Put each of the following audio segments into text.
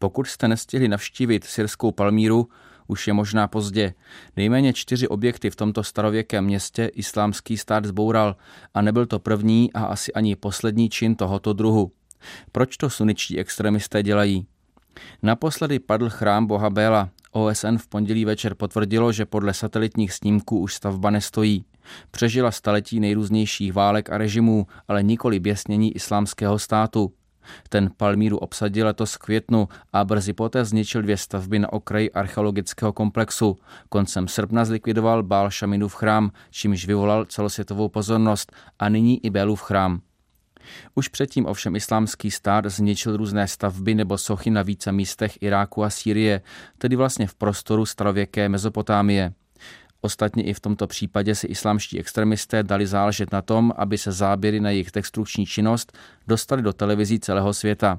Pokud jste nestihli navštívit syrskou Palmíru, už je možná pozdě. Nejméně 4 objekty v tomto starověkém městě Islámský stát zboural a nebyl to první a asi ani poslední čin tohoto druhu. Proč to suničtí extremisté dělají? Naposledy padl chrám boha Béla. OSN v pondělí večer potvrdilo, že podle satelitních snímků už stavba nestojí. Přežila staletí nejrůznějších válek a režimů, ale nikoli běsnění Islámského státu. Ten Palmíru obsadil letos v květnu a brzy poté zničil 2 stavby na okraji archeologického komplexu. Koncem srpna zlikvidoval Bál Šaminův chrám, čímž vyvolal celosvětovou pozornost, a nyní i Bélův chrám. Už předtím ovšem Islámský stát zničil různé stavby nebo sochy na více místech Iráku a Sýrie, tedy vlastně v prostoru starověké Mezopotámie. Ostatně i v tomto případě si islámští extremisté dali záležet na tom, aby se záběry na jejich destrukční činnost dostaly do televizí celého světa.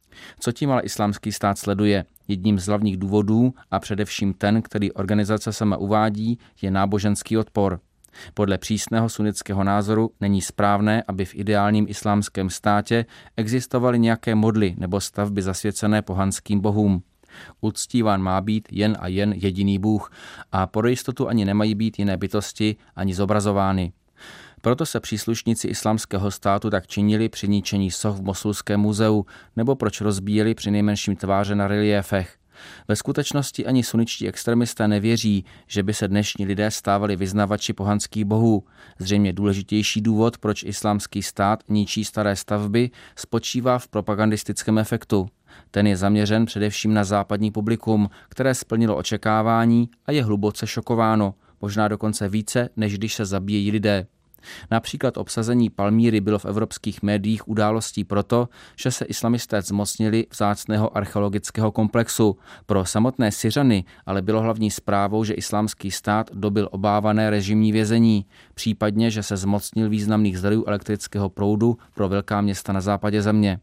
Co tím ale Islámský stát sleduje? Jedním z hlavních důvodů, a především ten, který organizace sama uvádí, je náboženský odpor. Podle přísného sunnického názoru není správné, aby v ideálním islámském státě existovaly nějaké modly nebo stavby zasvěcené pohanským bohům. Uctíván má být jen a jen jediný Bůh a pro jistotu ani nemají být jiné bytosti ani zobrazovány. Proto se příslušníci Islámského státu tak činili při ničení soch v Mosulském muzeu nebo proč rozbíjeli přinejmenším tváře na reliéfech. Ve skutečnosti ani sunničtí extremisté nevěří, že by se dnešní lidé stávali vyznavači pohanských bohů. Zřejmě důležitější důvod, proč Islámský stát ničí staré stavby, spočívá v propagandistickém efektu. Ten je zaměřen především na západní publikum, které splnilo očekávání a je hluboce šokováno, možná dokonce více, než když se zabíjejí lidé. Například obsazení Palmíry bylo v evropských médiích událostí proto, že se islamisté zmocnili vzácného archeologického komplexu. Pro samotné Syřany ale bylo hlavní zprávou, že Islámský stát dobyl obávané režimní vězení, případně, že se zmocnil významných zdrojů elektrického proudu pro velká města na západě země.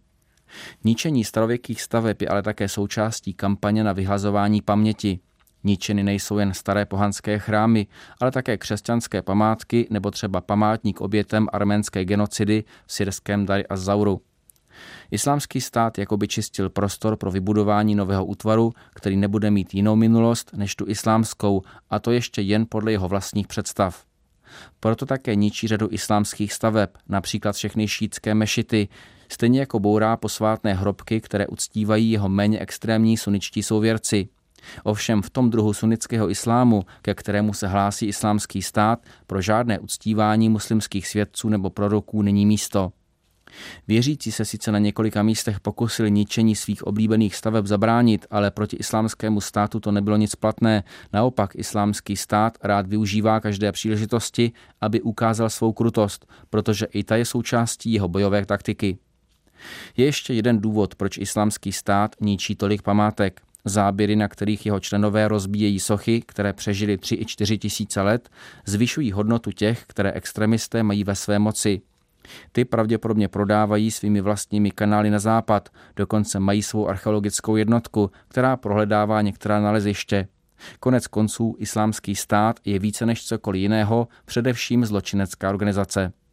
Ničení starověkých staveb je ale také součástí kampaně na vyhlazování paměti. Ničeny nejsou jen staré pohanské chrámy, ale také křesťanské památky nebo třeba památník obětem arménské genocidy v syrském Dar az-Zauru. Islámský stát jakoby čistil prostor pro vybudování nového útvaru, který nebude mít jinou minulost než tu islámskou, a to ještě jen podle jeho vlastních představ. Proto také ničí řadu islámských staveb, například všechny šítské mešity, stejně jako bourá posvátné hrobky, které uctívají jeho méně extrémní sunničtí souvěrci. Ovšem v tom druhu sunnického islámu, ke kterému se hlásí Islámský stát, pro žádné uctívání muslimských svědců nebo proroků není místo. Věřící se sice na několika místech pokusili ničení svých oblíbených staveb zabránit, ale proti Islámskému státu to nebylo nic platné. Naopak Islámský stát rád využívá každé příležitosti, aby ukázal svou krutost, protože i ta je součástí jeho bojové taktiky. Je ještě jeden důvod, proč Islámský stát ničí tolik památek. Záběry, na kterých jeho členové rozbíjejí sochy, které přežily 3 i 4 tisíce let, zvyšují hodnotu těch, které extremisté mají ve své moci. Ty pravděpodobně prodávají svými vlastními kanály na západ, dokonce mají svou archeologickou jednotku, která prohledává některá naleziště. Konec konců Islámský stát je více než cokoliv jiného, především zločinecká organizace.